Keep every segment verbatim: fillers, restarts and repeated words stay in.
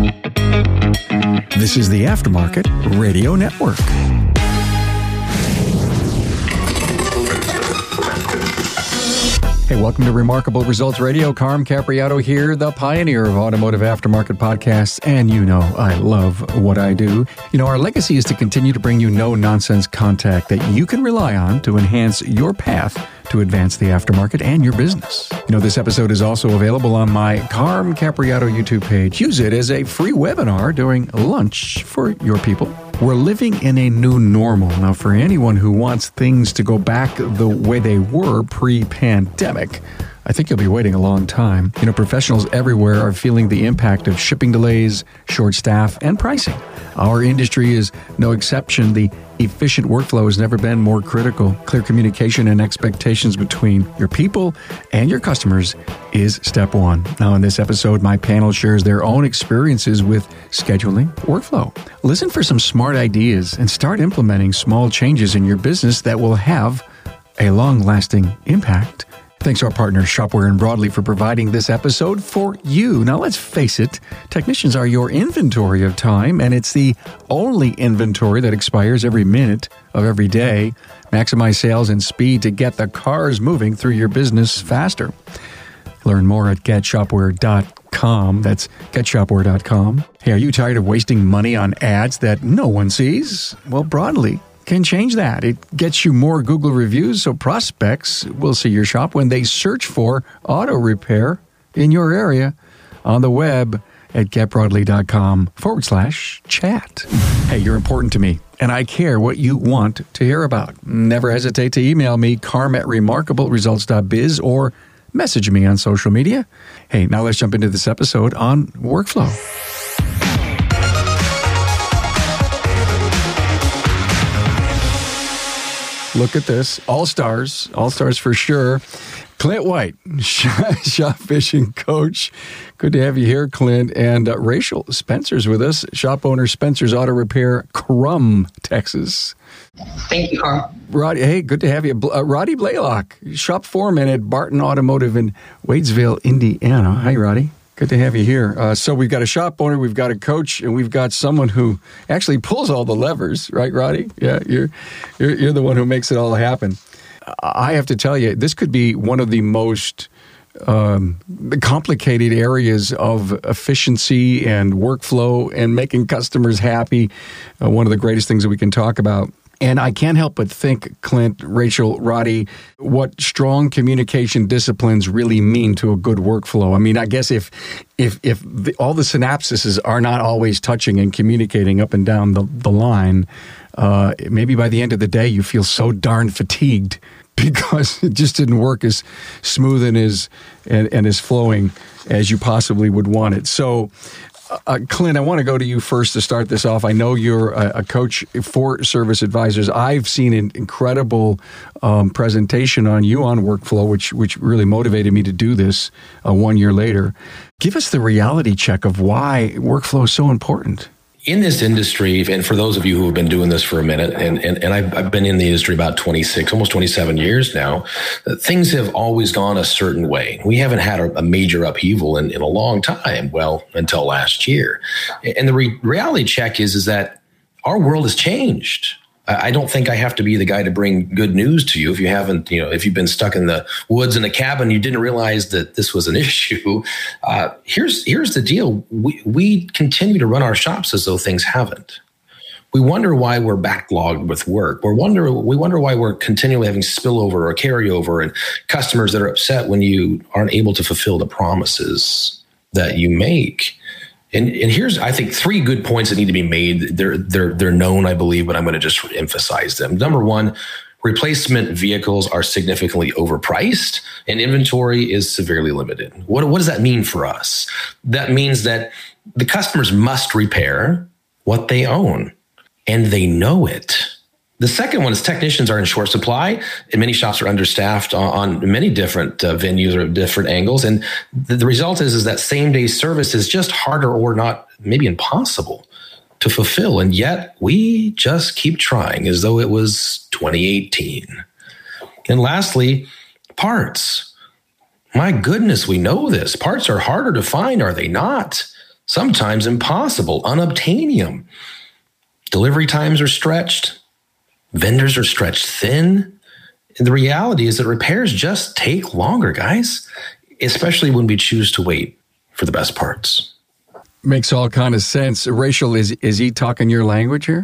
This is the Aftermarket Radio Network. Hey, welcome to Remarkable Results Radio. Carm Capriato here, the pioneer of automotive aftermarket podcasts. And you know I love what I do. You know, our legacy is to continue to bring you no-nonsense contact that you can rely on to enhance your path to advance the aftermarket and your business. You know, this episode is also available on my Carm Capriato YouTube page. Use it as a free webinar during lunch for your people. We're living in a new normal. Now, for anyone who wants things to go back the way they were pre-pandemic, I think you'll be waiting a long time. You know, professionals everywhere are feeling the impact of shipping delays, short staff, and pricing. Our industry is no exception. The efficient workflow has never been more critical. Clear communication and expectations between your people and your customers is step one. Now, in this episode, my panel shares their own experiences with scheduling workflow. Listen for some smart ideas and start implementing small changes in your business that will have a long-lasting impact. Thanks to our partner, Shopware and Broadly, for providing this episode for you. Now, let's face it, technicians are your inventory of time, and it's the only inventory that expires every minute of every day. Maximize sales and speed to get the cars moving through your business faster. Learn more at get shopware dot com. That's get shopware dot com. Hey, are you tired of wasting money on ads that no one sees? Well, Broadly can change that. It gets you more Google reviews, so prospects will see your shop when they search for auto repair in your area on the web at getbroadly.com forward slash chat. Hey, you're important to me, and I care what you want to hear about. Never hesitate to email me, carm at remarkable results dot biz, or message me on social media. Hey, now let's jump into this episode on workflow. Look at this. All-stars. All-stars for sure. Clint White, shop fishing coach. Good to have you here, Clint. And uh, Rachel Spencer's with us, shop owner, Spencer's Auto Repair, Crum, Texas. Thank you, Carl. Roddy, hey, good to have you. Uh, Roddy Blaylock, shop foreman at Barton Automotive in Wadesville, Indiana. Hi, Roddy. Good to have you here. Uh, so we've got a shop owner, we've got a coach, and we've got someone who actually pulls all the levers, right, Roddy? Yeah, you're you're, you're the one who makes it all happen. I have to tell you, this could be one of the most um, complicated areas of efficiency and workflow and making customers happy. Uh, one of the greatest things that we can talk about. And I can't help but think, Clint, Rachel, Roddy, what strong communication disciplines really mean to a good workflow. I mean, I guess if if if the, all the synapses are not always touching and communicating up and down the, the line, uh, maybe by the end of the day you feel so darn fatigued because it just didn't work as smooth and as and, and as flowing as you possibly would want it. So, Uh, Clint, I want to go to you first to start this off. I know you're a, a coach for Service Advisors. I've seen an incredible um, presentation on you on workflow, which which really motivated me to do this uh, one year later. Give us the reality check of why workflow is so important. In this industry, and for those of you who have been doing this for a minute, and, and, and I've, I've been in the industry about twenty-six, almost twenty-seven years now, things have always gone a certain way. We haven't had a, a major upheaval in, in a long time, well, until last year. And the re- reality check is, is that our world has changed. I don't think I have to be the guy to bring good news to you if you haven't, you know, if you've been stuck in the woods in a cabin, you didn't realize that this was an issue. Uh, here's here's the deal. We we continue to run our shops as though things haven't. We wonder why we're backlogged with work. We wonder we wonder why we're continually having spillover or carryover and customers that are upset when you aren't able to fulfill the promises that you make. And, and here's, I think, three good points that need to be made. They're they're they're known, I believe, but I'm going to just emphasize them. Number one, replacement vehicles are significantly overpriced and inventory is severely limited. What, what does that mean for us? That means that the customers must repair what they own, and they know it. The second one is technicians are in short supply, and many shops are understaffed on, on many different uh, venues or different angles. And the, the result is, is that same-day service is just harder or not, maybe impossible to fulfill. And yet we just keep trying as though it was twenty eighteen. And lastly, parts. My goodness, we know this. Parts are harder to find, are they not? sometimes impossible, unobtainium. Delivery times are stretched. Vendors are stretched thin. And the reality is that repairs just take longer, guys, especially when we choose to wait for the best parts. Makes all kind of sense. Rachel, is, is he talking your language here?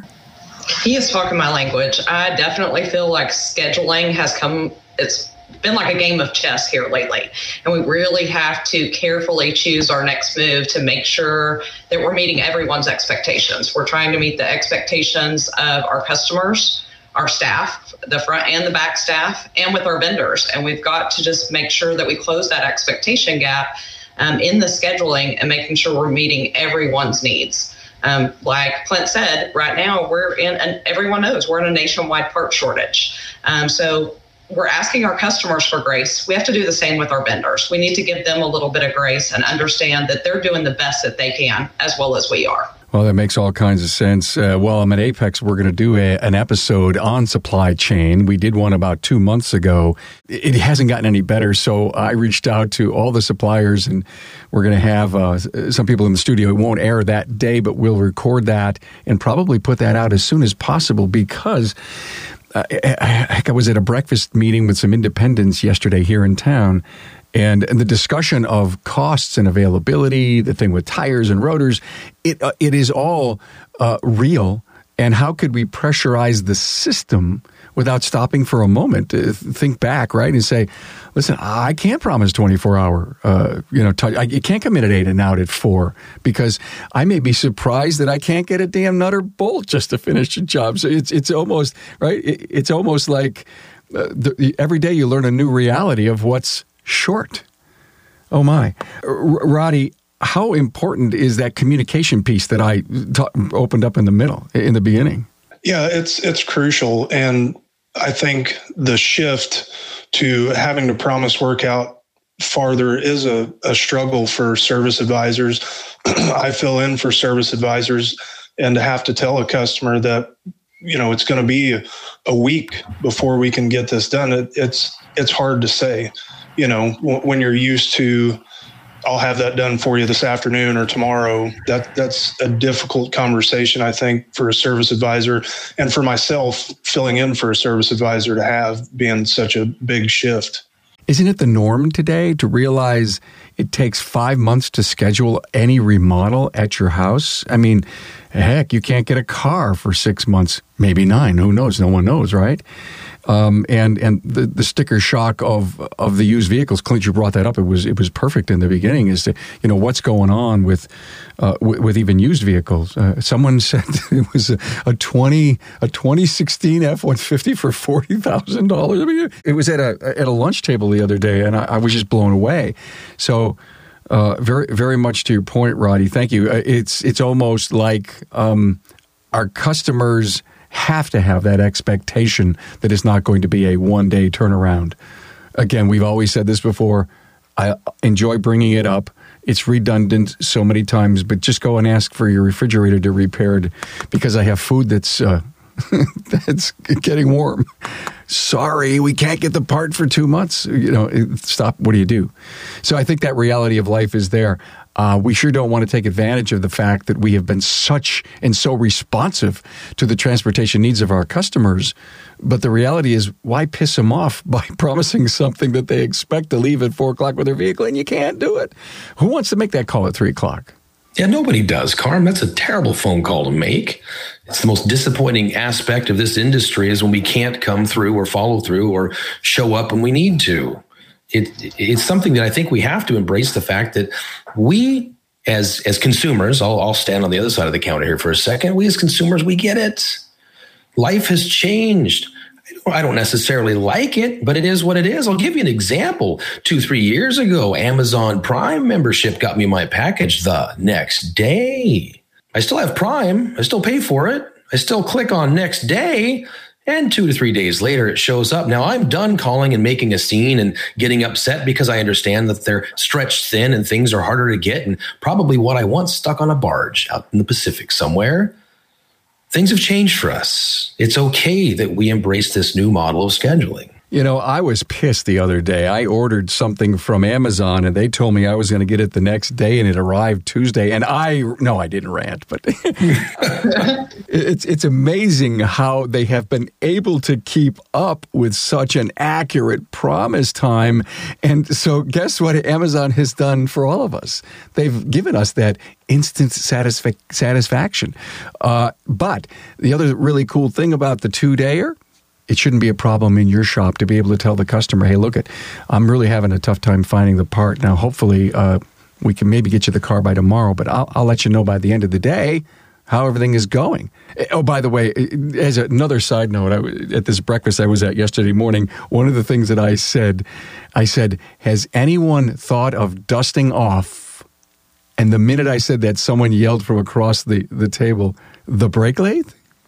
He is talking my language. I definitely feel like scheduling has come, it's been like a game of chess here lately. And we really have to carefully choose our next move to make sure that we're meeting everyone's expectations. We're trying to meet the expectations of our customers, our staff, the front and the back staff, and with our vendors. And we've got to just make sure that we close that expectation gap um, in the scheduling and making sure we're meeting everyone's needs. Um, like Clint said, right now we're in, and everyone knows we're in a nationwide part shortage. Um, so we're asking our customers for grace. We have to do the same with our vendors. We need to give them a little bit of grace and understand that they're doing the best that they can, as well as we are. Well, that makes all kinds of sense. Uh, well, I'm at Apex. We're going to do a, an episode on supply chain. We did one about two months ago. It hasn't gotten any better, so I reached out to all the suppliers, and we're going to have uh, some people in the studio. It won't air that day, but we'll record that and probably put that out as soon as possible because uh, I, I was at a breakfast meeting with some independents yesterday here in town. And, and the discussion of costs and availability, the thing with tires and rotors, it uh, it is all uh, real. And how could we pressurize the system without stopping for a moment to think back, right, and say, listen, I can't promise twenty-four hour, uh, you know, t- I, you can't come in at eight and out at four because I may be surprised that I can't get a damn nut or bolt just to finish the job. So it's it's almost right. It, it's almost like uh, the, every day you learn a new reality of what's short. Oh my. R- Roddy, how important is that communication piece that I t- opened up in the middle, in the beginning? Yeah, it's it's crucial. And I think the shift to having to promise work out farther is a, a struggle for service advisors. I fill in for service advisors, and to have to tell a customer that, you know, it's going to be a, a week before we can get this done, it, it's it's hard to say. You know, when you're used to, I'll have that done for you this afternoon or tomorrow, that that's a difficult conversation, I think, for a service advisor and for myself filling in for a service advisor to have, being such a big shift. Isn't it the norm today to realize it takes five months to schedule any remodel at your house? I mean, heck, you can't get a car for six months, maybe nine. Who knows? No one knows, right? Um, and and the, the sticker shock of of the used vehicles, Clint, you brought that up. It was it was perfect in the beginning. Is to, you know, what's going on with uh, with, with even used vehicles? Uh, someone said it was a, a twenty a twenty sixteen F one fifty for forty thousand dollars. I mean, it was at a at a lunch table the other day, and I, I was just blown away. So. Uh, very, very much to your point, Roddy. Thank you. Uh, it's it's almost like um, our customers have to have that expectation that it's not going to be a one-day turnaround. Again, we've always said this before. I enjoy bringing it up. It's redundant so many times, but just go and ask for your refrigerator to be repaired because I have food that's uh, that's getting warm. Sorry, we can't get the part for two months. You know, stop. What do you do? So I think that reality of life is there. Uh, we sure don't want to take advantage of the fact that we have been such and so responsive to the transportation needs of our customers. But the reality is, why piss them off by promising something that they expect to leave at four o'clock with their vehicle and you can't do it? Who wants to make that call at three o'clock? Yeah, nobody does, Carm. That's a terrible phone call to make. It's the most disappointing aspect of this industry is when we can't come through or follow through or show up when we need to. It, it's something that I think we have to embrace the fact that we as as consumers, I'll, I'll stand on the other side of the counter here for a second. We as consumers, we get it. Life has changed. I don't necessarily like it, but it is what it is. I'll give you an example. Two, three years ago, Amazon Prime membership got me my package the next day. I still have Prime. I still pay for it. I still click on next day. And two to three days later, it shows up. Now, I'm done calling and making a scene and getting upset because I understand that they're stretched thin and things are harder to get and probably what I want stuck on a barge out in the Pacific somewhere. Things have changed for us. It's okay that we embrace this new model of scheduling. You know, I was pissed the other day. I ordered something from Amazon, and they told me I was going to get it the next day, and it arrived Tuesday. And I, no, I didn't rant, but it's it's amazing how they have been able to keep up with such an accurate promise time. And so guess what Amazon has done for all of us? They've given us that instant satisfa- satisfaction. Uh, but the other really cool thing about the two-dayer, it shouldn't be a problem in your shop to be able to tell the customer, hey, look, it, I'm really having a tough time finding the part. Now, hopefully, uh, we can maybe get you the car by tomorrow, but I'll, I'll let you know by the end of the day how everything is going. Oh, by the way, as another side note, I, at this breakfast I was at yesterday morning, one of the things that I said, I said, has anyone thought of dusting off? And the minute I said that, someone yelled from across the, the table, the brake lathe?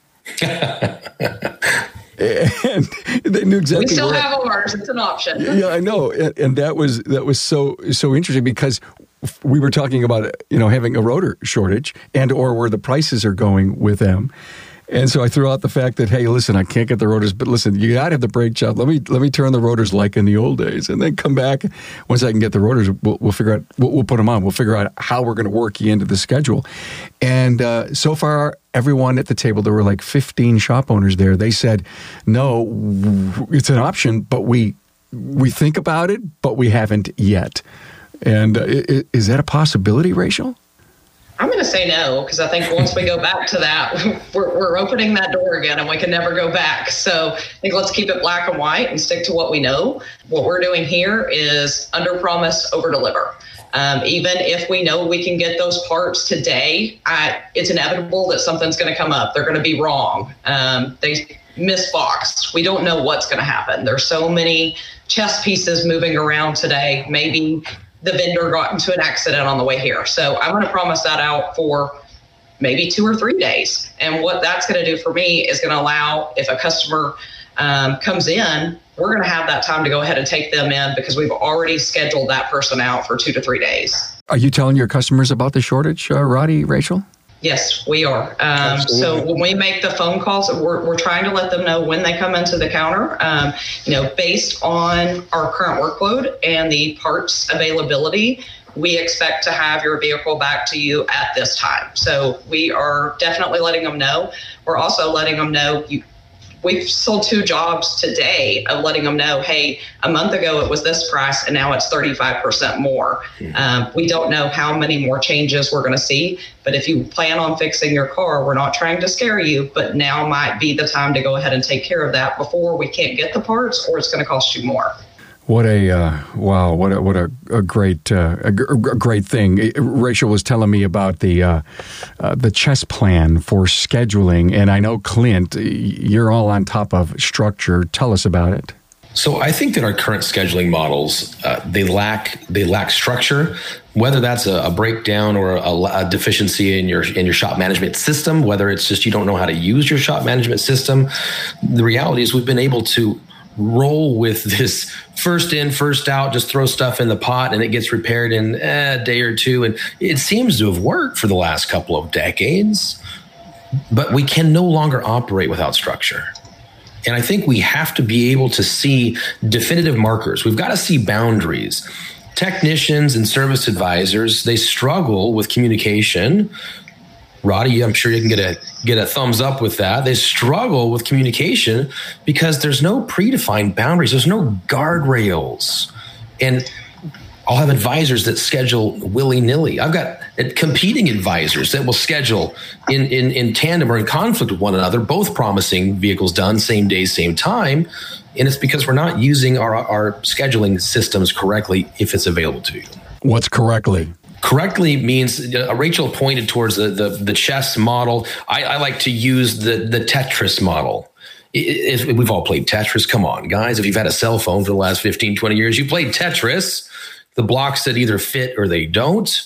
And they knew exactly. We still where, have ours. It's an option. Yeah, I know, and, and that was that was so so interesting because we were talking about you know having a rotor shortage and or where the prices are going with them, and so I threw out the fact that hey, listen, I can't get the rotors, but listen, you got to have the brake job. Let me let me turn the rotors like in the old days, and then come back once I can get the rotors. We'll, we'll figure out. We'll, we'll put them on. We'll figure out how we're going to work you into the schedule, and uh, so far. Everyone at the table, there were like fifteen shop owners there. They said, no, it's an option, but we we think about it, but we haven't yet. And uh, is that a possibility, Rachel? I'm going to say no, because I think once we go back to that, we're, we're opening that door again and we can never go back. So I think let's keep it black and white and stick to what we know. What we're doing here is under promise, over deliver. Um, even if we know we can get those parts today, I, it's inevitable that something's going to come up. They're going to be wrong. Um, they misboxed. We don't know what's going to happen. There's so many chess pieces moving around today. Maybe the vendor got into an accident on the way here. So I'm going to promise that out for maybe two or three days. And what that's going to do for me is going to allow, if a customer um, comes in, we're going to have that time to go ahead and take them in because we've already scheduled that person out for two to three days. Are you telling your customers about the shortage, uh, Roddy, Rachel? Yes, we are. Um, so when we make the phone calls, we're, we're trying to let them know when they come into the counter, um, you know, based on our current workload and the parts availability, we expect to have your vehicle back to you at this time. So we are definitely letting them know. We're also letting them know you, we've sold two jobs today of letting them know, hey, a month ago it was this price and now it's thirty-five percent more. Mm-hmm. Um, we don't know how many more changes we're going to see, but if you plan on fixing your car, we're not trying to scare you, but now might be the time to go ahead and take care of that before we can't get the parts or it's going to cost you more. What a uh, wow! What a what a, a great uh, a, a great thing. Rachel was telling me about the uh, uh, the chess plan for scheduling, and I know Clint, you're all on top of structure. Tell us about it. So I think that our current scheduling models uh, they lack they lack structure. Whether that's a, a breakdown or a, a deficiency in your in your shop management system, whether it's just you don't know how to use your shop management system, the reality is we've been able to roll with this first in, first out, just throw stuff in the pot and it gets repaired in a day or two. And it seems to have worked for the last couple of decades, but we can no longer operate without structure. And I think we have to be able to see definitive markers. We've got to see boundaries. Technicians and service advisors, they struggle with communication. Roddy, I'm sure you can get a get a thumbs up with that. They struggle with communication because there's no predefined boundaries. There's no guardrails. And I'll have advisors that schedule willy-nilly. I've got competing advisors that will schedule in, in, in tandem or in conflict with one another, both promising vehicles done same day, same time. And it's because we're not using our, our scheduling systems correctly if it's available to you. What's correctly? Correctly means uh, Rachel pointed towards the, the, the chess model. I, I like to use the, the Tetris model. It, it, we've all played Tetris. Come on, guys. If you've had a cell phone for the last fifteen, twenty years, you played Tetris. The blocks that either fit or they don't.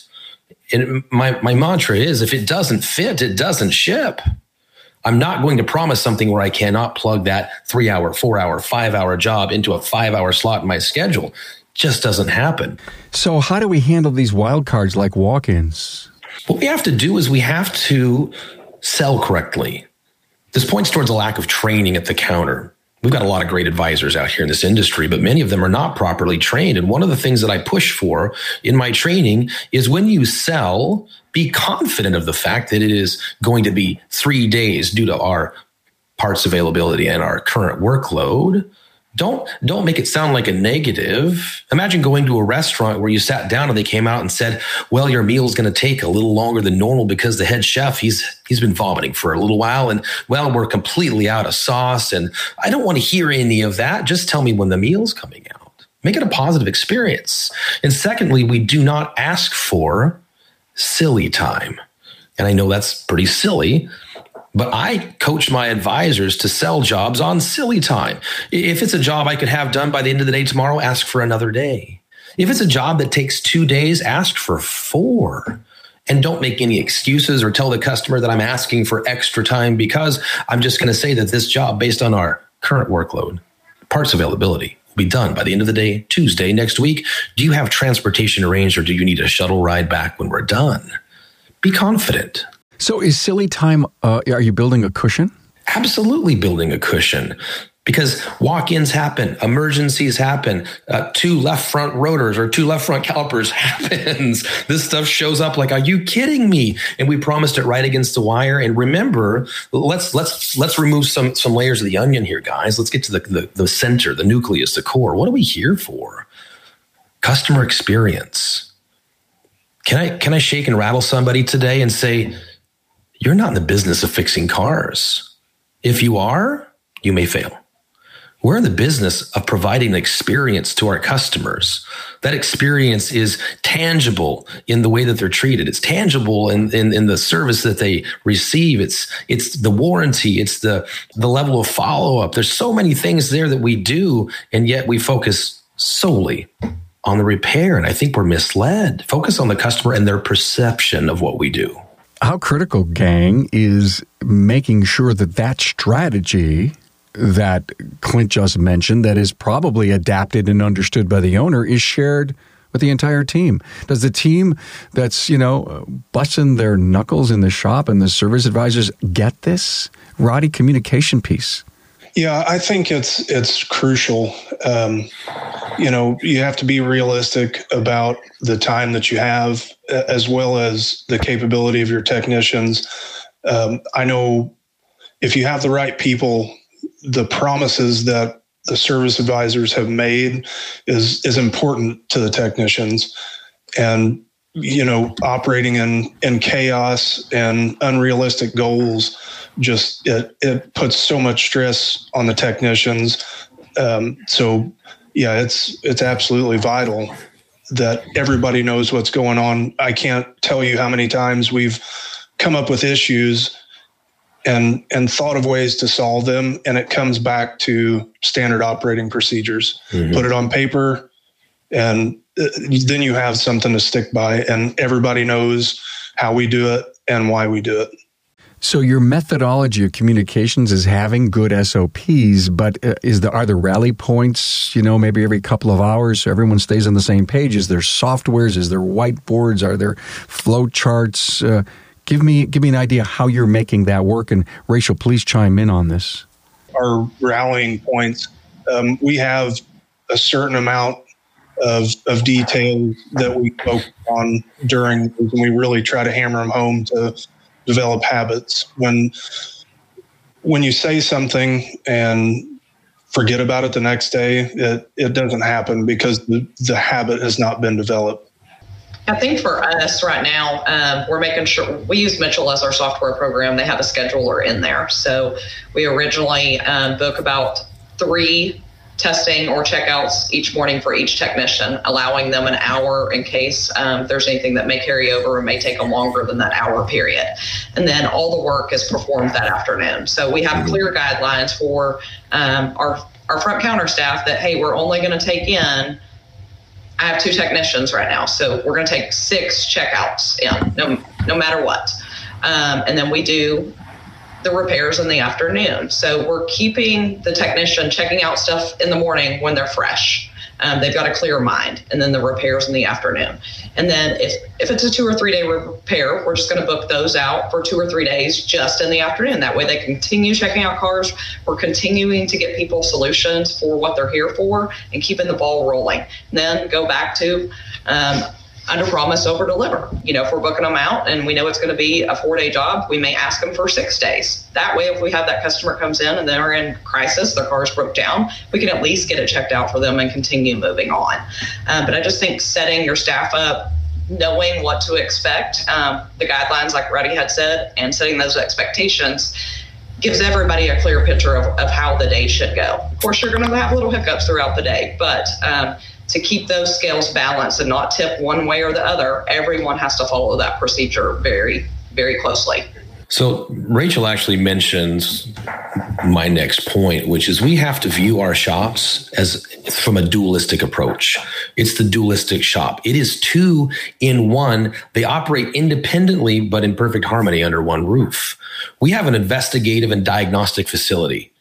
And my, my mantra is if it doesn't fit, it doesn't ship. I'm not going to promise something where I cannot plug that three hour, four hour, five hour job into a five hour slot in my schedule. Just doesn't happen. So how do we handle these wild cards like walk-ins? What we have to do is we have to sell correctly. This points towards a lack of training at the counter. We've got a lot of great advisors out here in this industry, but many of them are not properly trained. And one of the things that I push for in my training is when you sell, be confident of the fact that it is going to be three days due to our parts availability and our current workload. Don't, don't make it sound like a negative. Imagine going to a restaurant where you sat down and they came out and said, well, your meal's going to take a little longer than normal because the head chef, he's, he's been vomiting for a little while. And well, we're completely out of sauce. And I don't want to hear any of that. Just tell me when the meal's coming out. Make it a positive experience. And secondly, we do not ask for silly time. And I know that's pretty silly, but I coach my advisors to sell jobs on silly time. If it's a job I could have done by the end of the day tomorrow, ask for another day. If it's a job that takes two days, ask for four. And don't make any excuses or tell the customer that I'm asking for extra time because I'm just going to say that this job, based on our current workload, parts availability, will be done by the end of the day, Tuesday next week. Do you have transportation arranged or do you need a shuttle ride back when we're done? Be confident. So is silly time, uh, are you building a cushion? Absolutely building a cushion because walk-ins happen, emergencies happen, uh, two left front rotors or two left front calipers happens. This stuff shows up like, are you kidding me? And we promised it right against the wire. And remember, let's let's let's remove some some layers of the onion here, guys. Let's get to the, the, the center, the nucleus, the core. What are we here for? Customer experience. Can I can I shake and rattle somebody today and say, you're not in the business of fixing cars. If you are, you may fail. We're in the business of providing an experience to our customers. That experience is tangible in the way that they're treated. It's tangible in, in, in the service that they receive. It's, it's the warranty. It's the, the level of follow-up. There's so many things there that we do, and yet we focus solely on the repair. And I think we're misled. Focus on the customer and their perception of what we do. How critical, gang, is making sure that that strategy that Clint just mentioned, that is probably adapted and understood by the owner, is shared with the entire team? Does the team that's, you know, busting their knuckles in the shop and the service advisors get this? Roddy, communication piece. Yeah, I think it's it's crucial. Um, you know, you have to be realistic about the time that you have, as well as the capability of your technicians. Um, I know if you have the right people, the promises that the service advisors have made is is important to the technicians. And, you know, operating in, in chaos and unrealistic goals, just it, it puts so much stress on the technicians. Um, so, yeah, it's it's absolutely vital that everybody knows what's going on. I can't tell you how many times we've come up with issues and and thought of ways to solve them, and it comes back to standard operating procedures. Mm-hmm. Put it on paper, and then you have something to stick by, and everybody knows how we do it and why we do it. So your methodology of communications is having good S O Ps, but is there, are there rally points, you know, maybe every couple of hours so everyone stays on the same page? Is there softwares? Is there whiteboards? Are there flow charts? Uh, give me give me an idea how you're making that work. And Rachel, please chime in on this. Our rallying points, um, we have a certain amount of, of details that we focus on during, and we really try to hammer them home to develop habits. When when you say something and forget about it the next day, it, it doesn't happen because the, the habit has not been developed. I think for us right now, um, we're making sure we use Mitchell as our software program. They have a scheduler in there. So we originally um, book about three testing or checkouts each morning for each technician, allowing them an hour in case um, there's anything that may carry over and may take them longer than that hour period. And then all the work is performed that afternoon. So we have clear guidelines for um, our, our front counter staff that, hey, we're only going to take in, I have two technicians right now, so we're going to take six checkouts in, no, no matter what. Um, and then we do the repairs in the afternoon. So we're keeping the technician checking out stuff in the morning when they're fresh. Um, they've got a clear mind, and then the repairs in the afternoon. And then if, if it's a two or three day repair, we're just going to book those out for two or three days just in the afternoon. That way they continue checking out cars. We're continuing to get people solutions for what they're here for and keeping the ball rolling. And then go back to um, under promise, over deliver. You know, if we're booking them out and we know it's going to be a four day job, we may ask them for six days. That way, if we have that customer comes in and they're in crisis, their car's broke down, we can at least get it checked out for them and continue moving on. Um, but I just think setting your staff up, knowing what to expect, um, the guidelines, like Ruddy had said, and setting those expectations gives everybody a clear picture of, of how the day should go. Of course, you're going to have little hiccups throughout the day, but um, to keep those scales balanced and not tip one way or the other, everyone has to follow that procedure very, very closely. So Rachel actually mentions my next point, which is we have to view our shops as from a dualistic approach. It's the dualistic shop. It is two in one. They operate independently, but in perfect harmony under one roof. We have an investigative and diagnostic facility.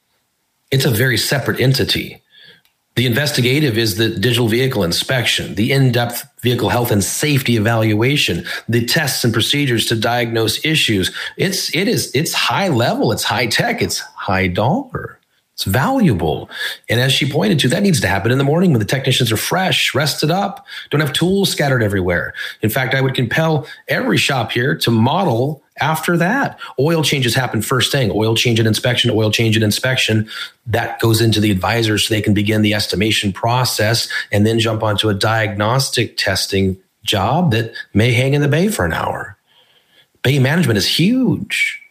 It's a very separate entity. The investigative is the digital vehicle inspection, the in-depth vehicle health and safety evaluation, the tests and procedures to diagnose issues. It's, it is, it's high level. It's high tech. It's high dollar. It's valuable. And as she pointed to, that needs to happen in the morning when the technicians are fresh, rested up, don't have tools scattered everywhere. In fact, I would compel every shop here to model after that. Oil changes happen first thing. Oil change and inspection, oil change and inspection. That goes into the advisors so they can begin the estimation process and then jump onto a diagnostic testing job that may hang in the bay for an hour. Bay management is huge.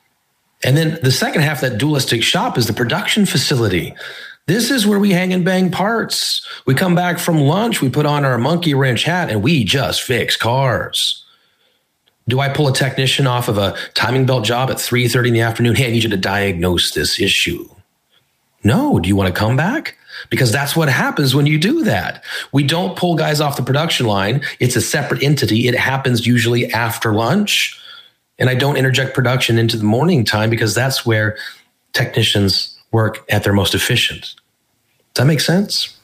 And then the second half of that dualistic shop is the production facility. This is where we hang and bang parts. We come back from lunch, we put on our monkey wrench hat, and we just fix cars. Do I pull a technician off of a timing belt job at three thirty in the afternoon? Hey, I need you to diagnose this issue. No. Do you want to come back? Because that's what happens when you do that. We don't pull guys off the production line. It's a separate entity. It happens usually after lunch. And I don't interject production into the morning time because that's where technicians work at their most efficient. Does that make sense?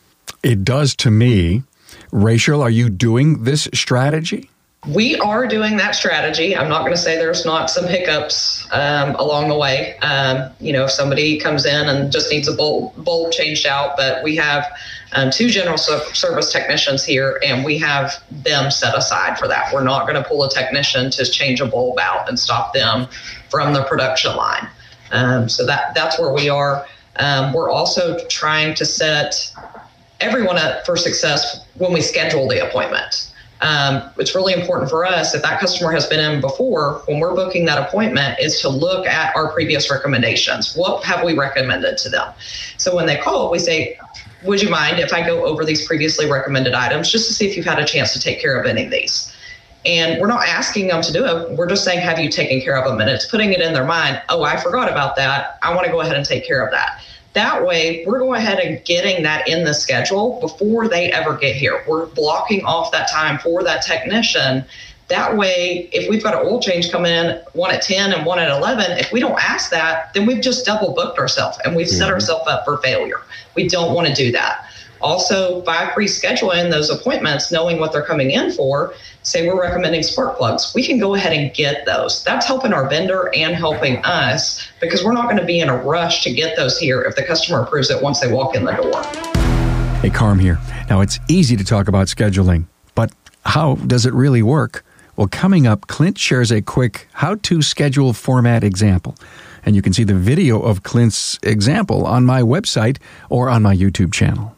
It does to me. Rachel, are you doing this strategy? We are doing that strategy. I'm not going to say there's not some hiccups um, along the way. Um, you know, if somebody comes in and just needs a bulb, bulb changed out, but we have um, two general service technicians here, and we have them set aside for that. We're not going to pull a technician to change a bulb out and stop them from the production line. Um, so that that's where we are. Um, we're also trying to set everyone up for success when we schedule the appointment. Um, it's really important for us, if that customer has been in before, when we're booking that appointment, is to look at our previous recommendations. What have we recommended to them? So when they call, we say, would you mind if I go over these previously recommended items just to see if you've had a chance to take care of any of these? And we're not asking them to do it. We're just saying, have you taken care of them? And it's putting it in their mind, oh, I forgot about that. I want to go ahead and take care of that. That way, we're going ahead and getting that in the schedule before they ever get here. We're blocking off that time for that technician. That way, if we've got an oil change come in, one at ten and one at eleven, if we don't ask that, then we've just double booked ourselves and we've mm-hmm. set ourselves up for failure. We don't want to do that. Also, by pre-scheduling those appointments, knowing what they're coming in for, say we're recommending spark plugs, we can go ahead and get those. That's helping our vendor and helping us because we're not going to be in a rush to get those here if the customer approves it once they walk in the door. Hey, Carm here. Now, it's easy to talk about scheduling, but how does it really work? Well, coming up, Clint shares a quick how-to schedule format example. And you can see the video of Clint's example on my website or on my YouTube channel.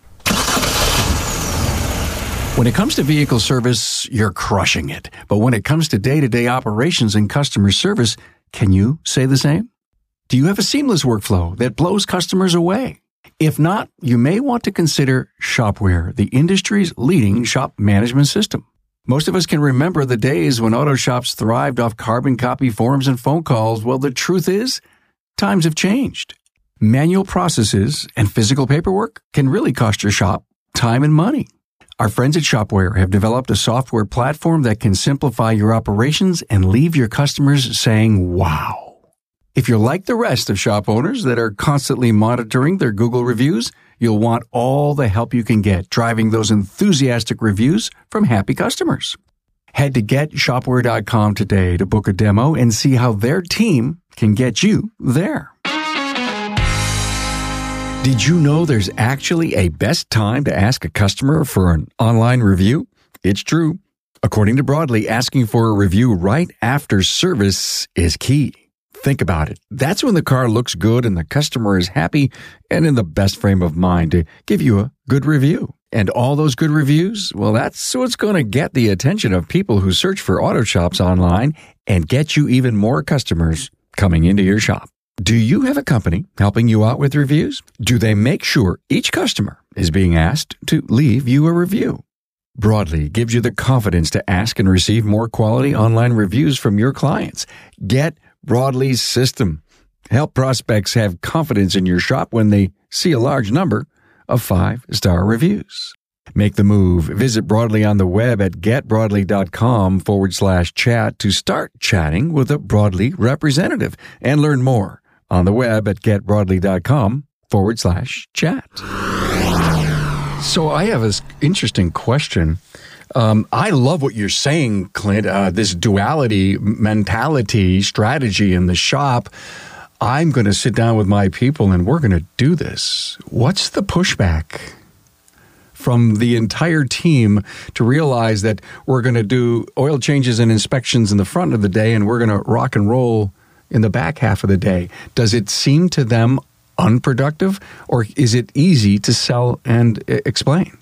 When it comes to vehicle service, you're crushing it. But when it comes to day-to-day operations and customer service, can you say the same? Do you have a seamless workflow that blows customers away? If not, you may want to consider Shopware, the industry's leading shop management system. Most of us can remember the days when auto shops thrived off carbon copy forms and phone calls. Well, the truth is, times have changed. Manual processes and physical paperwork can really cost your shop time and money. Our friends at Shopware have developed a software platform that can simplify your operations and leave your customers saying, wow. If you're like the rest of shop owners that are constantly monitoring their Google reviews, you'll want all the help you can get driving those enthusiastic reviews from happy customers. Head to get shopware dot com today to book a demo and see how their team can get you there. Did you know there's actually a best time to ask a customer for an online review? It's true. According to Broadly, asking for a review right after service is key. Think about it. That's when the car looks good and the customer is happy and in the best frame of mind to give you a good review. And all those good reviews, well, that's what's going to get the attention of people who search for auto shops online and get you even more customers coming into your shop. Do you have a company helping you out with reviews? Do they make sure each customer is being asked to leave you a review? Broadly gives you the confidence to ask and receive more quality online reviews from your clients. Get Broadly's system. Help prospects have confidence in your shop when they see a large number of five-star reviews. Make the move. Visit Broadly on the web at getbroadly.com forward slash chat to start chatting with a Broadly representative and learn more on the web at getbroadly.com forward slash chat. So I have this interesting question. Um, I love what you're saying, Clint, uh, this duality mentality strategy in the shop. I'm going to sit down with my people and we're going to do this. What's the pushback from the entire team to realize that we're going to do oil changes and inspections in the front of the day and we're going to rock and roll in the back half of the day? Does it seem to them unproductive, or is it easy to sell and explain?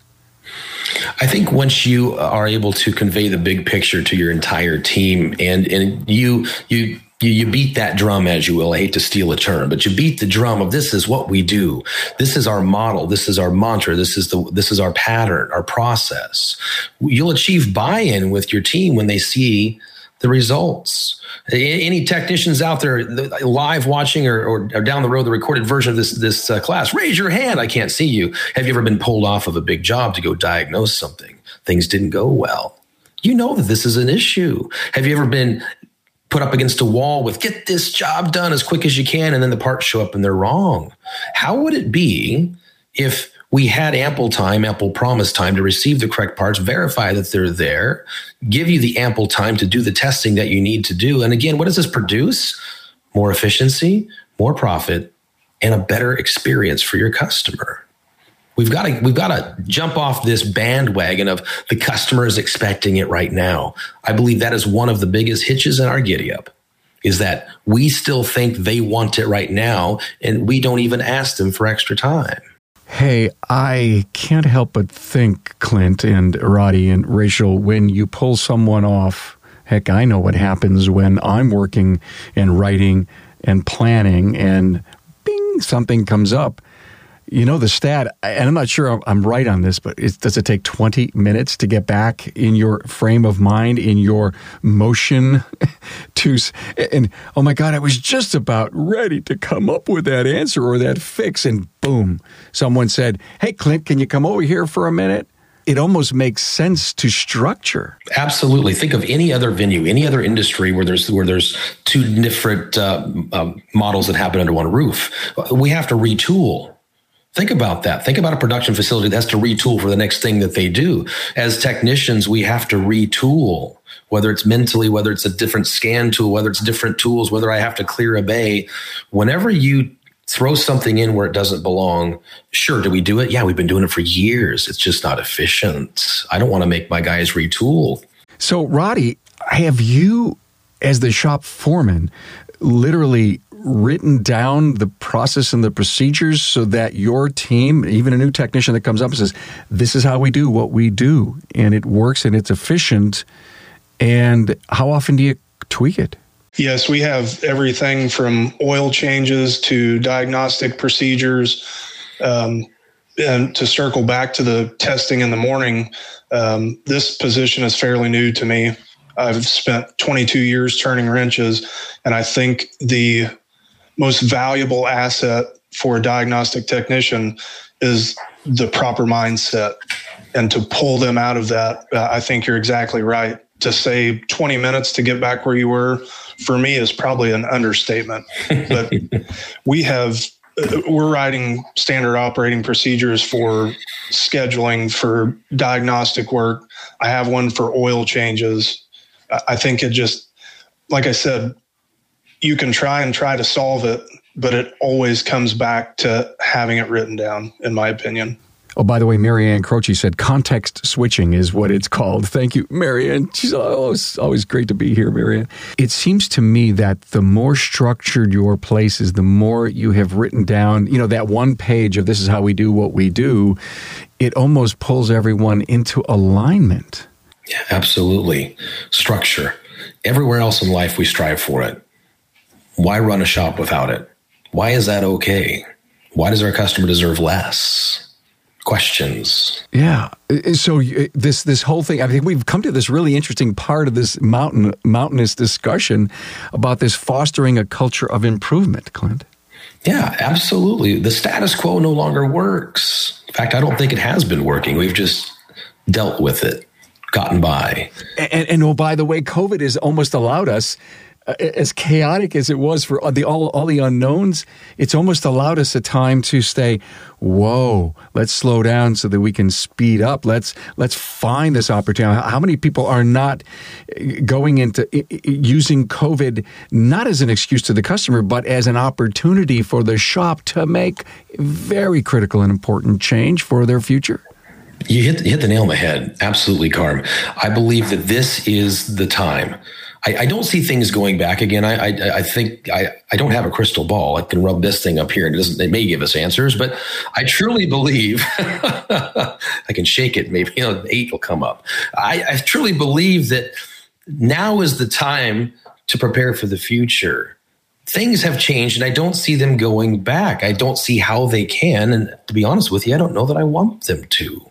I think once you are able to convey the big picture to your entire team, and and you you you, you beat that drum, as you will. I hate to steal a term, but you beat the drum of this is what we do. This is our model. This is our mantra. This is the this is our pattern, our process. You'll achieve buy-in with your team when they see the results. Any technicians out there live watching or, or, or down the road, the recorded version of this this uh, class, raise your hand. I can't see you. Have you ever been pulled off of a big job to go diagnose something? Things didn't go well. You know that this is an issue. Have you ever been put up against a wall with get this job done as quick as you can, and then the parts show up and they're wrong? How would it be if we had ample time, ample promise time to receive the correct parts, verify that they're there, give you the ample time to do the testing that you need to do? And again, what does this produce? More efficiency, more profit, and a better experience for your customer. We've got to we've got to jump off this bandwagon of the customer is expecting it right now. I believe that is one of the biggest hitches in our giddy up, is that we still think they want it right now, and we don't even ask them for extra time. Hey, I can't help but think, Clint and Roddy and Rachel, when you pull someone off, heck, I know what happens when I'm working and writing and planning and bing, something comes up. You know the stat, and I'm not sure I'm right on this, but it, does it take twenty minutes to get back in your frame of mind, in your motion to, and oh my God, I was just about ready to come up with that answer or that fix, and boom, someone said, hey, Clint, can you come over here for a minute? It almost makes sense to structure. Absolutely. Think of any other venue, any other industry where there's where there's two different uh, uh, models that happen under one roof. We have to retool. Think about that. Think about a production facility that has to retool for the next thing that they do. As technicians, we have to retool, whether it's mentally, whether it's a different scan tool, whether it's different tools, whether I have to clear a bay. Whenever you throw something in where it doesn't belong, sure, do we do it? Yeah, we've been doing it for years. It's just not efficient. I don't want to make my guys retool. So, Roddy, have you, as the shop foreman, literally written down the process and the procedures so that your team, even a new technician that comes up and says, this is how we do what we do, and it works and it's efficient? And how often do you tweak it? Yes, we have everything from oil changes to diagnostic procedures. Um, and to circle back to the testing in the morning, um, this position is fairly new to me. I've spent twenty-two years turning wrenches, and I think the most valuable asset for a diagnostic technician is the proper mindset. And to pull them out of that, uh, I think you're exactly right. to say twenty minutes to get back where you were, for me, is probably an understatement. But we have, we're writing standard operating procedures for scheduling, for diagnostic work. I have one for oil changes. I think it just, like I said, you can try and try to solve it, but it always comes back to having it written down, in my opinion. Oh, by the way, Marianne Croce said context switching is what it's called. Thank you, Marianne. She's always, always great to be here, Marianne. It seems to me that the more structured your place is, the more you have written down, you know, that one page of this is how we do what we do, it almost pulls everyone into alignment. Yeah, absolutely. Structure. Everywhere else in life, we strive for it. Why run a shop without it? Why is that okay? Why does our customer deserve less? Questions. Yeah. So this this whole thing, I think we've come to this really interesting part of this mountain mountainous discussion about this fostering a culture of improvement, Clint. Yeah, absolutely. The status quo no longer works. In fact, I don't think it has been working. We've just dealt with it, gotten by. And, and oh, by the way, COVID has almost allowed us, uh, as chaotic as it was for the all, all the unknowns, it's almost allowed us a time to stay, whoa, let's slow down so that we can speed up. Let's let's find this opportunity. How many people are not going into using COVID not as an excuse to the customer, but as an opportunity for the shop to make very critical and important change for their future? You hit, you hit the nail on the head. Absolutely, Carm. I believe that this is the time. I, I don't see things going back again. I, I, I think I, I don't have a crystal ball. I can rub this thing up here and it, doesn't, it may give us answers, but I truly believe I can shake it. Maybe, you know, eight will come up. I, I truly believe that now is the time to prepare for the future. Things have changed and I don't see them going back. I don't see how they can. And to be honest with you, I don't know that I want them to.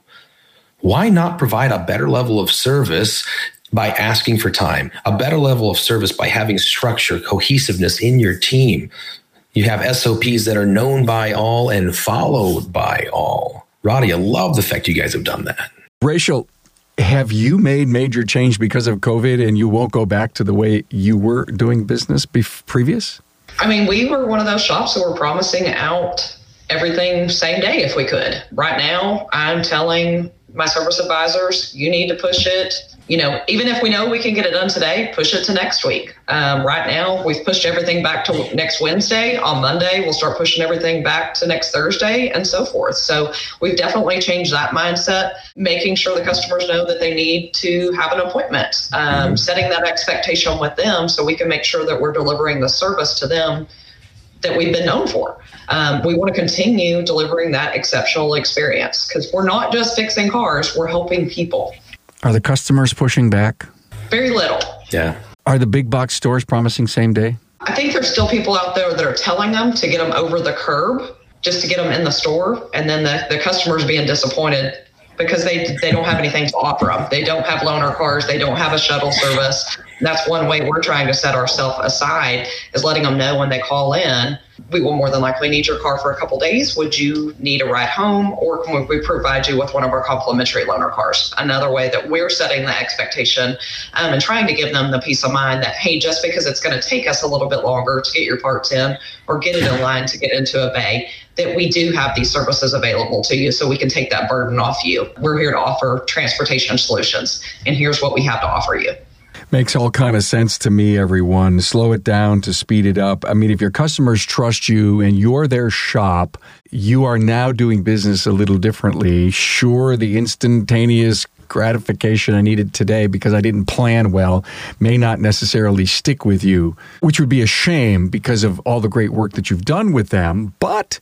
Why not provide a better level of service by asking for time, a better level of service by having structure, cohesiveness in your team? You have S O Ps that are known by all and followed by all. Roddy, I love the fact you guys have done that. Rachel, have you made major change because of COVID and you won't go back to the way you were doing business bef- previous? I mean, we were one of those shops that were promising out everything same day if we could. Right now, I'm telling my service advisors, you need to push it. You know, even if we know we can get it done today, push it to next week. Um, right now, we've pushed everything back to next Wednesday. On Monday, we'll start pushing everything back to next Thursday and so forth. So we've definitely changed that mindset, making sure the customers know that they need to have an appointment, um, mm-hmm. setting that expectation with them so we can make sure that we're delivering the service to them that we've been known for. Um, we want to continue delivering that exceptional experience because we're not just fixing cars, we're helping people. Are the customers pushing back? Very little. Yeah. Are the big box stores promising same day? I think there's still people out there that are telling them to get them over the curb just to get them in the store. And then the, the customers being disappointed because they they don't have anything to offer them. They don't have loaner cars. They don't have a shuttle service. And that's one way we're trying to set ourselves aside is letting them know when they call in, we will more than likely need your car for a couple days. Would you need a ride home or can we provide you with one of our complimentary loaner cars? Another way that we're setting the expectation um, and trying to give them the peace of mind that, hey, just because it's going to take us a little bit longer to get your parts in or get it in line to get into a bay, that we do have these services available to you so we can take that burden off you. We're here to offer transportation solutions, and here's what we have to offer you. Makes all kind of sense to me, everyone. Slow it down to speed it up. I mean, if your customers trust you and you're their shop, you are now doing business a little differently. Sure, the instantaneous gratification I needed today because I didn't plan well may not necessarily stick with you, which would be a shame because of all the great work that you've done with them. But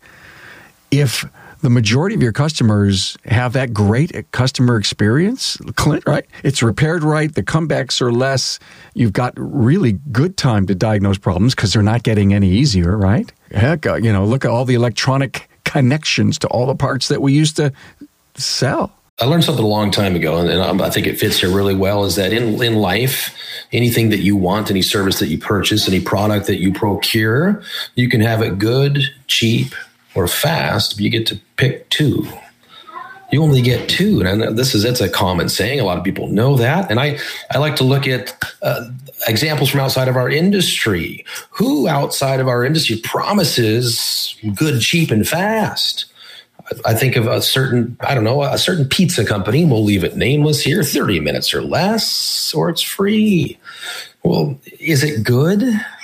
if the majority of your customers have that great customer experience, Clint, right? It's repaired right. The comebacks are less. You've got really good time to diagnose problems because they're not getting any easier, right? Heck, you know, look at all the electronic connections to all the parts that we used to sell. I learned something a long time ago, and I think it fits here really well, is that in, in life, anything that you want, any service that you purchase, any product that you procure, you can have it good, cheap, or fast, but you get to pick two. You only get two. And this is, it's a common saying. A lot of people know that. And I, I like to look at uh, examples from outside of our industry. Who outside of our industry promises good, cheap, and fast? I think of a certain, I don't know, a certain pizza company. We'll leave it nameless here, thirty minutes or less, or it's free. Well, is it good?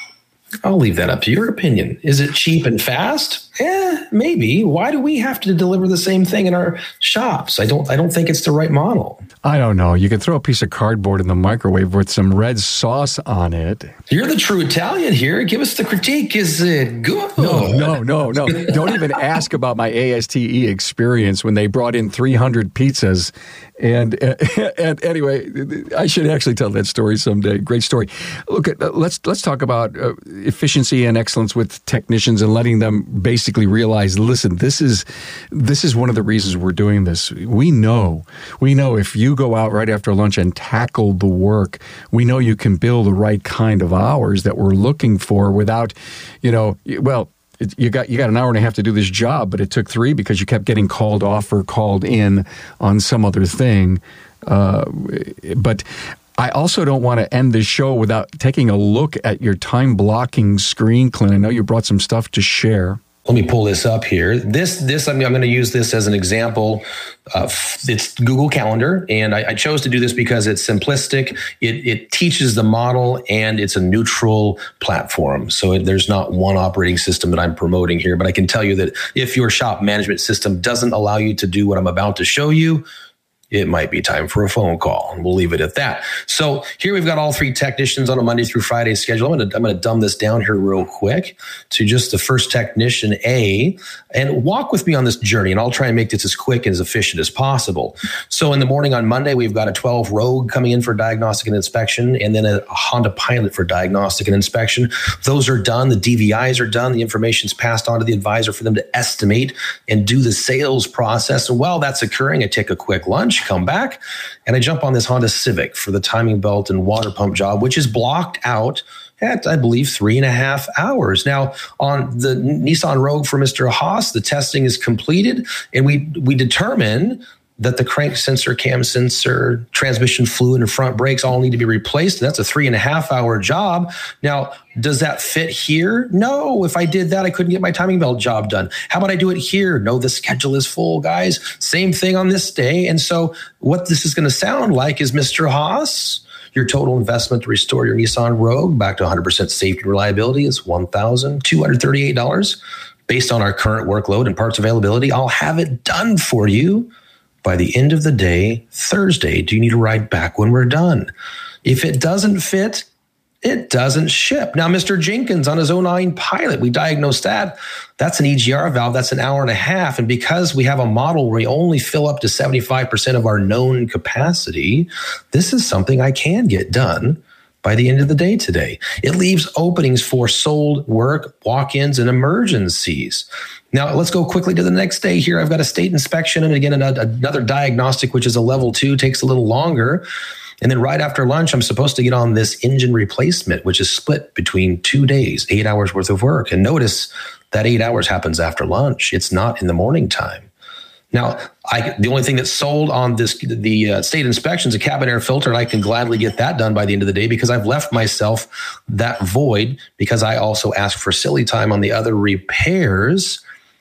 I'll leave that up to your opinion. Is it cheap and fast? Eh, maybe. Why do we have to deliver the same thing in our shops? I don't I don't think it's the right model. I don't know. You could throw a piece of cardboard in the microwave with some red sauce on it. You're the true Italian here. Give us the critique. Is it good? No, no, no, no. Don't even ask about my A S T E experience when they brought in three hundred pizzas. And, and anyway, I should actually tell that story someday. Great story. Look, let's let's talk about uh, efficiency and excellence with technicians and letting them basically realize, listen, this is this is one of the reasons we're doing this. We know, we know if you go out right after lunch and tackle the work, we know you can bill the right kind of hours that we're looking for without, you know, well, you got you got an hour and a half to do this job, but it took three because you kept getting called off or called in on some other thing. Uh, but I also don't want to end this show without taking a look at your time blocking screen, Clint. I know you brought some stuff to share. Let me pull this up here. This, this I'm, I'm going to use this as an example. Uh, it's Google Calendar, and I, I chose to do this because it's simplistic. It, it teaches the model, and it's a neutral platform. So it, there's not one operating system that I'm promoting here. But I can tell you that if your shop management system doesn't allow you to do what I'm about to show you, it might be time for a phone call, and we'll leave it at that. So here we've got all three technicians on a Monday through Friday schedule. I'm going to I'm going to dumb this down here real quick to just the first technician A, and walk with me on this journey, and I'll try and make this as quick and as efficient as possible. So in the morning on Monday, we've got a twelve Rogue coming in for diagnostic and inspection, and then a Honda Pilot for diagnostic and inspection. Those are done. The D V Is are done. The information's passed on to the advisor for them to estimate and do the sales process. And while that's occurring, I take a quick lunch, come back, and I jump on this Honda Civic for the timing belt and water pump job, which is blocked out at, I believe, three and a half hours. Now, on the Nissan Rogue for Mister Haas, the testing is completed, and we we determine that the crank sensor, cam sensor, transmission fluid, and front brakes all need to be replaced. That's a three and a half hour job. Now, does that fit here? No. If I did that, I couldn't get my timing belt job done. How about I do it here? No, the schedule is full, guys. Same thing on this day. And so what this is going to sound like is, Mister Haas, your total investment to restore your Nissan Rogue back to one hundred percent safety and reliability is one thousand two hundred thirty-eight dollars. Based on our current workload and parts availability, I'll have it done for you by the end of the day, Thursday. Do you need a ride back when we're done? If it doesn't fit, it doesn't ship. Now, Mister Jenkins on his oh nine Pilot, we diagnosed that. That's an E G R valve. That's an hour and a half. And because we have a model where we only fill up to seventy-five percent of our known capacity, this is something I can get done by the end of the day today. It leaves openings for sold work, walk-ins, and emergencies. Now, let's go quickly to the next day here. I've got a state inspection, and again, another diagnostic, which is a level two, takes a little longer. And then right after lunch, I'm supposed to get on this engine replacement, which is split between two days, eight hours worth of work. And notice that eight hours happens after lunch. It's not in the morning time. Now, I, the only thing that's sold on this, the uh, state inspection is a cabin air filter, and I can gladly get that done by the end of the day because I've left myself that void because I also asked for silly time on the other repairs.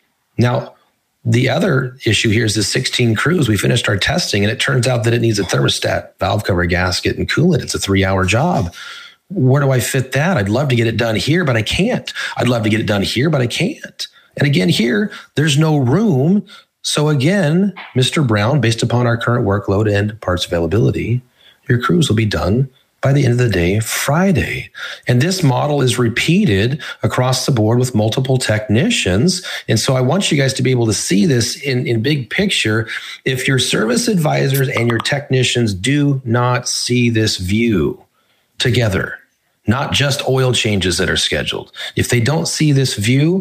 Now, the other issue here is the sixteen crews. We finished our testing, and it turns out that it needs a thermostat, valve cover, gasket, and coolant. It's a three-hour job. Where do I fit that? I'd love to get it done here, but I can't. I'd love to get it done here, but I can't. And again, here, there's no room. So again, Mister Brown, based upon our current workload and parts availability, your crews will be done by the end of the day, Friday. And this model is repeated across the board with multiple technicians. And so I want you guys to be able to see this in, in big picture. If your service advisors and your technicians do not see this view together, not just oil changes that are scheduled, if they don't see this view,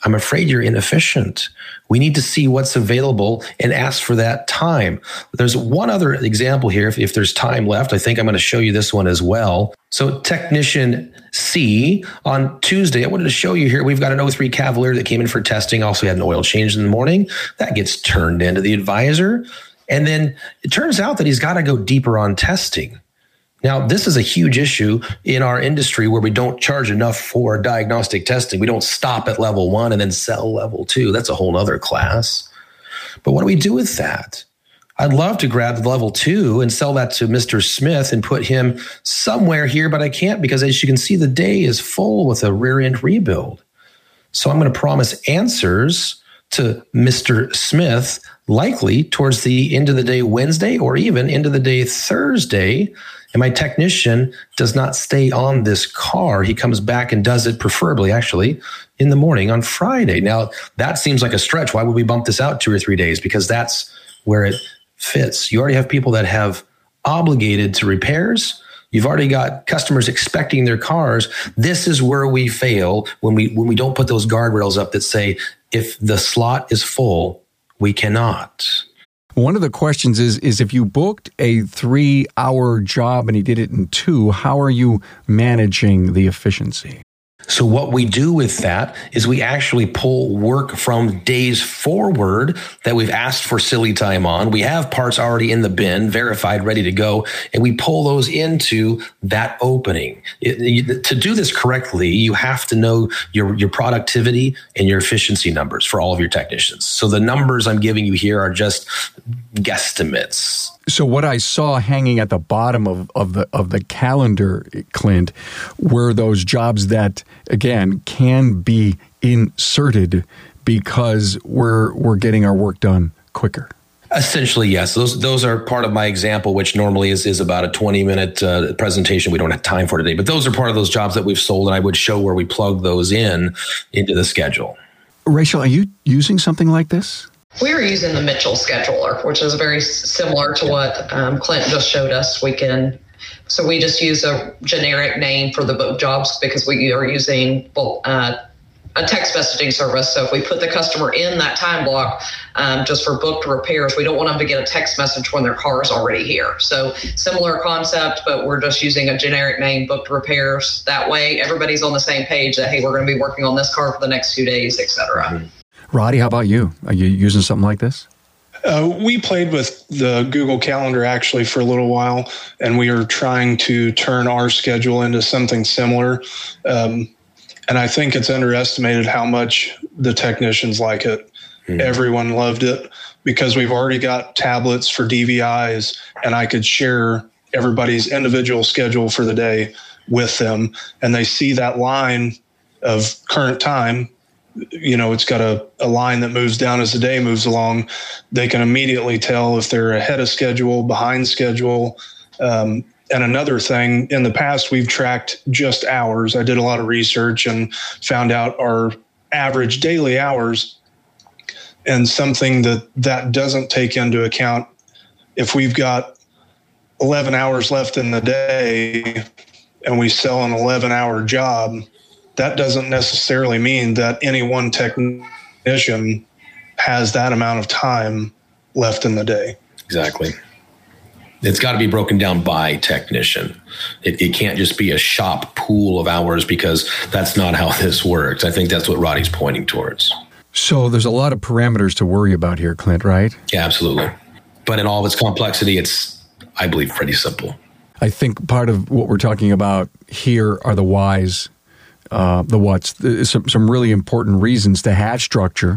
I'm afraid you're inefficient. We need to see what's available and ask for that time. There's one other example here. If, if there's time left, I think I'm going to show you this one as well. So Technician C, on Tuesday, I wanted to show you here, we've got an oh three Cavalier that came in for testing, also had an oil change in the morning. That gets turned into the advisor. And then it turns out that he's got to go deeper on testing. Now, this is a huge issue in our industry where we don't charge enough for diagnostic testing. We don't stop at level one and then sell level two. That's a whole other class. But what do we do with that? I'd love to grab the level two and sell that to Mister Smith and put him somewhere here, but I can't because as you can see, the day is full with a rear end rebuild. So I'm going to promise answers to Mister Smith, likely towards the end of the day Wednesday or even into the day Thursday. And my technician does not stay on this car. He comes back and does it, preferably actually, in the morning on Friday. Now, that seems like a stretch. Why would we bump this out two or three days? Because that's where it fits. You already have people that have obligated to repairs. You've already got customers expecting their cars. This is where we fail when we when we don't put those guardrails up that say, if the slot is full, we cannot. One of the questions is, is if you booked a three-hour job and he did it in two, how are you managing the efficiency? So what we do with that is we actually pull work from days forward that we've asked for silly time on. We have parts already in the bin, verified, ready to go, and we pull those into that opening. It, you, to do this correctly, you have to know your, your productivity and your efficiency numbers for all of your technicians. So the numbers I'm giving you here are just guesstimates. So what I saw hanging at the bottom of, of the of the calendar, Clint, were those jobs that, again, can be inserted because we're we're getting our work done quicker. Essentially, yes. Those those are part of my example, which normally is, is about a twenty-minute uh, presentation. We don't have time for today. But those are part of those jobs that we've sold, and I would show where we plug those in into the schedule. Rachel, are you using something like this? We are using the Mitchell scheduler, which is very similar to what um, Clint just showed us weekend. So we just use a generic name for the book jobs because we are using uh, a text messaging service. So if we put the customer in that time block um, just for booked repairs, we don't want them to get a text message when their car is already here. So similar concept, but we're just using a generic name, booked repairs. That way everybody's on the same page that, hey, we're going to be working on this car for the next two days, et cetera. Mm-hmm. Roddy, how about you? Are you using something like this? Uh, we played with the Google Calendar actually for a little while, and we are trying to turn our schedule into something similar. Um, and I think it's underestimated how much the technicians like it. Mm. Everyone loved it because we've already got tablets for D V Is, and I could share everybody's individual schedule for the day with them. And they see that line of current time. You know, it's got a, a line that moves down as the day moves along. They can immediately tell if they're ahead of schedule, behind schedule. Um, and another thing, in the past, we've tracked just hours. I did a lot of research and found out our average daily hours. And something that that doesn't take into account, if we've got eleven hours left in the day and we sell an eleven hour job, that doesn't necessarily mean that any one technician has that amount of time left in the day. Exactly. It's got to be broken down by technician. It, it can't just be a shop pool of hours because that's not how this works. I think that's what Roddy's pointing towards. So there's a lot of parameters to worry about here, Clint, right? Yeah, absolutely. But in all of its complexity, it's, I believe, pretty simple. I think part of what we're talking about here are the whys. Uh, the what's, some, some really important reasons to have structure,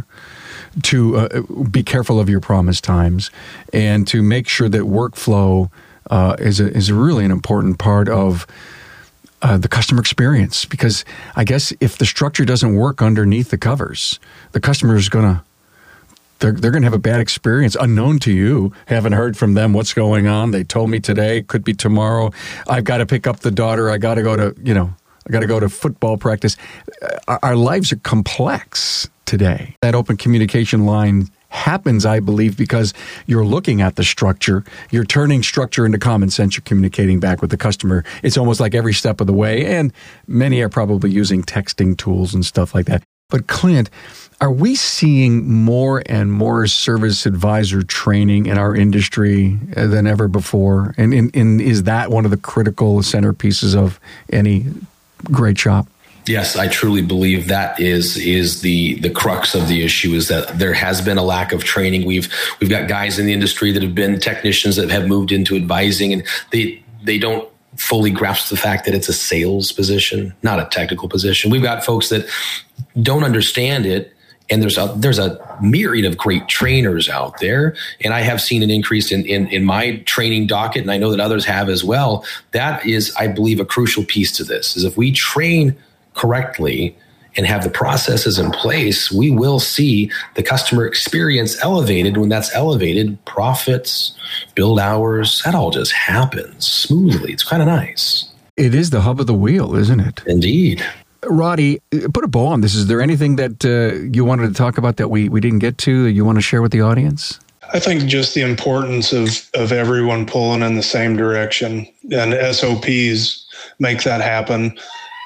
to uh, be careful of your promised times, and to make sure that workflow uh, is a, is really an important part of uh, the customer experience. Because I guess if the structure doesn't work underneath the covers, the customer is going to they're they're going to have a bad experience, unknown to you. Haven't heard from them what's going on. They told me today, could be tomorrow. I've got to pick up the daughter. I got to go to you know. I got to go to football practice. Our, our lives are complex today. That open communication line happens, I believe, because you're looking at the structure. You're turning structure into common sense. You're communicating back with the customer. It's almost like every step of the way. And many are probably using texting tools and stuff like that. But Clint, are we seeing more and more service advisor training in our industry than ever before? And, and, and is that one of the critical centerpieces of any great shop? Yes, I truly believe that is is the the crux of the issue, is that there has been a lack of training. We've we've got guys in the industry that have been technicians that have moved into advising, and they they don't fully grasp the fact that it's a sales position, not a technical position. We've got folks that don't understand it. And there's a there's a myriad of great trainers out there. And I have seen an increase in, in, in my training docket, and I know that others have as well. That is, I believe, a crucial piece to this, is if we train correctly and have the processes in place, we will see the customer experience elevated. When that's elevated, profits, build hours, that all just happens smoothly. It's kind of nice. It is the hub of the wheel, isn't it? Indeed. Roddy, put a bow on this. Is there anything that uh, you wanted to talk about that we, we didn't get to that you want to share with the audience? I think just the importance of, of everyone pulling in the same direction, and S O Ps make that happen.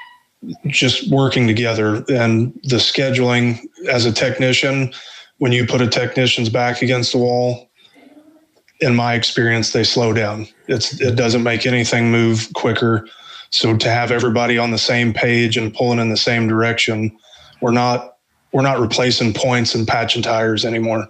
Just working together, and the scheduling as a technician, when you put a technician's back against the wall, in my experience, they slow down. It's, it doesn't make anything move quicker. So to have everybody on the same page and pulling in the same direction, we're not we're not replacing points and patching tires anymore.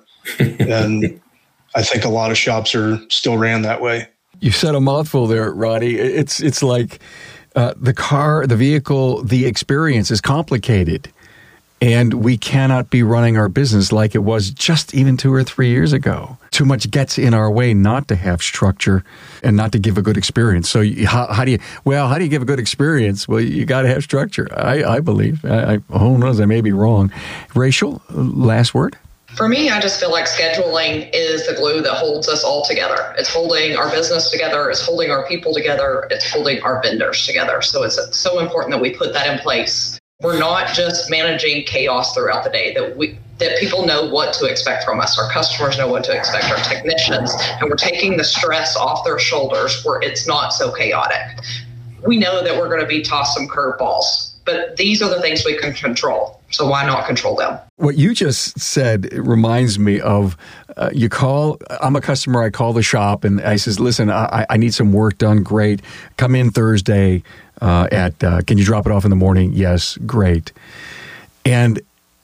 And I think a lot of shops are still ran that way. You said a mouthful there, Roddy. It's it's like uh, the car, the vehicle, the experience is complicated. And we cannot be running our business like it was just even two or three years ago. Too much gets in our way not to have structure and not to give a good experience. So you, how, how do you, well, how do you give a good experience? Well, you got to have structure, I, I believe. I, I, who knows, I may be wrong. Rachel, last word? For me, I just feel like scheduling is the glue that holds us all together. It's holding our business together. It's holding our people together. It's holding our vendors together. So it's so important that we put that in place. We're not just managing chaos throughout the day, that we that people know what to expect from us. Our customers know what to expect, our technicians, and we're taking the stress off their shoulders where it's not so chaotic. We know that we're going to be tossed some curveballs, but these are the things we can control. So why not control them? What you just said reminds me of uh, you call, I'm a customer, I call the shop and I says, listen, I, I need some work done. Great. Come in Thursday uh, at, uh, can you drop it off in the morning? Yes. Great. And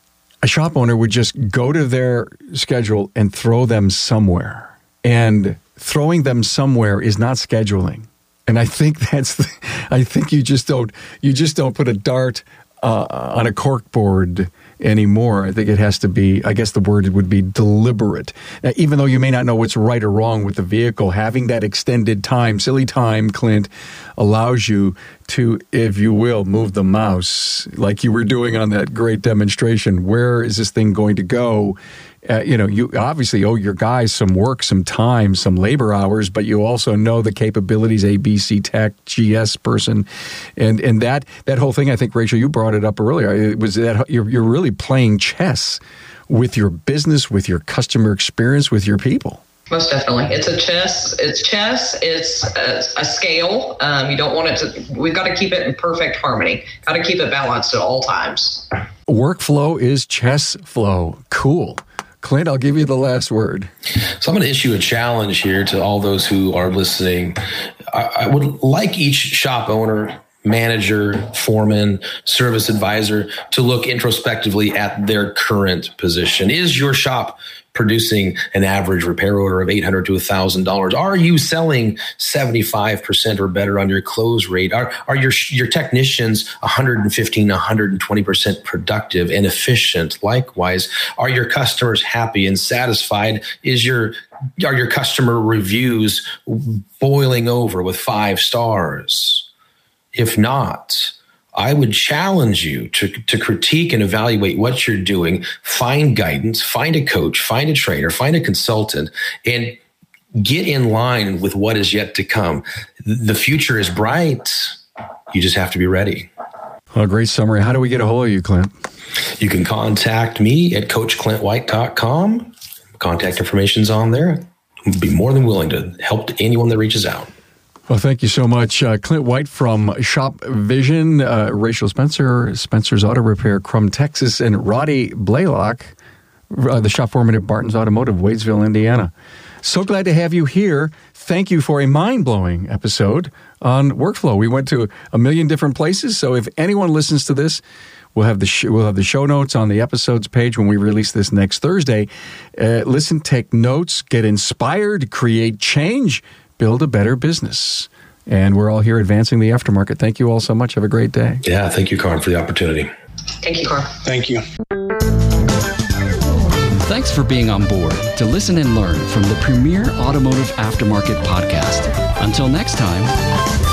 a shop owner would just go to their schedule and throw them somewhere. And throwing them somewhere is not scheduling. And I think that's, the, I think you just don't, you just don't put a dart Uh, on a cork board anymore. I think it has to be, I guess the word would be deliberate. Now, even though you may not know what's right or wrong with the vehicle, having that extended time, silly time, Clint, allows you to, if you will, move the mouse like you were doing on that great demonstration. Where is this thing going to go? Uh, you know, you obviously owe your guys some work, some time, some labor hours, but you also know the capabilities, A B C Tech, G S person. And and that that whole thing, I think, Rachel, you brought it up earlier. It was that you're, you're really playing chess with your business, with your customer experience, with your people. Most definitely. It's a chess. It's chess. It's a, a scale. Um, you don't want it to, we've got to keep it in perfect harmony. Got to keep it balanced at all times. Workflow is chess flow. Cool. Clint, I'll give you the last word. So I'm going to issue a challenge here to all those who are listening. I, I would like each shop owner, manager, foreman, service advisor to look introspectively at their current position. Is your shop producing an average repair order of eight hundred dollars to one thousand dollars? Are you selling seventy-five percent or better on your close rate? Are, are your, your technicians one hundred fifteen, one hundred twenty percent productive and efficient? Likewise, are your customers happy and satisfied? Is your, are your customer reviews boiling over with five stars? If not, I would challenge you to, to critique and evaluate what you're doing, find guidance, find a coach, find a trainer, find a consultant, and get in line with what is yet to come. The future is bright. You just have to be ready. Well, great summary. How do we get a hold of you, Clint? You can contact me at coach clint white dot com. Contact information's on there. I'd be more than willing to help anyone that reaches out. Well, thank you so much. Uh, Clint White from Shop Vision, uh, Rachel Spencer, Spencer's Auto Repair, Crum, Texas, and Roddy Blaylock, uh, the shop foreman at Barton's Automotive, Wadesville, Indiana. So glad to have you here. Thank you for a mind-blowing episode on workflow. We went to a million different places, so if anyone listens to this, we'll have the sh- we'll have the show notes on the episodes page when we release this next Thursday. Uh, listen, take notes, get inspired, create change, build a better business. And we're all here advancing the aftermarket. Thank you all so much. Have a great day. Yeah, thank you, Carm, for the opportunity. Thank you, Carm. Thank you. Thanks for being on board to listen and learn from the premier automotive aftermarket podcast. Until next time.